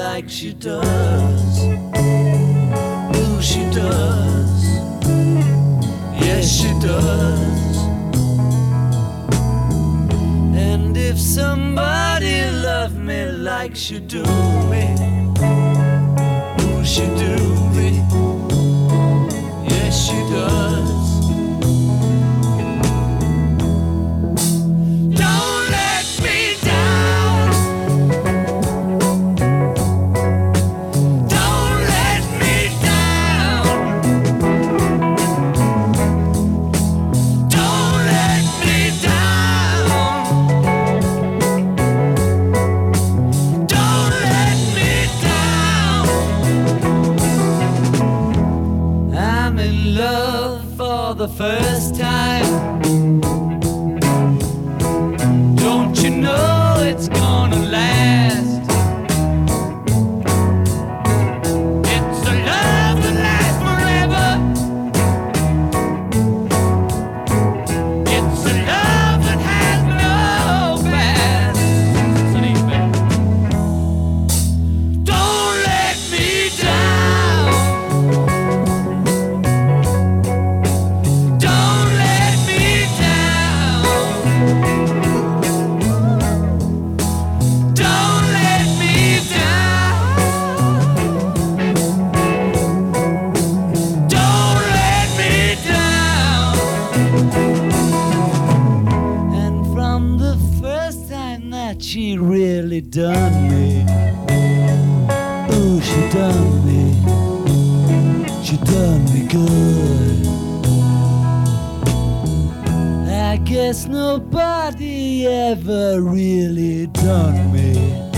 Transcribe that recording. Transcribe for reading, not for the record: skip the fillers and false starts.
like she does. Ooh, she does. Yes, she does. And if somebody loved me like she do me, ooh, she do me. Yes, she does. The first time, don't you know it's gonna last? It's a love that lasts forever. It's a love that has no past. Don't let me down. She really done me. Ooh, she done me. She done me good. I guess nobody ever really done me.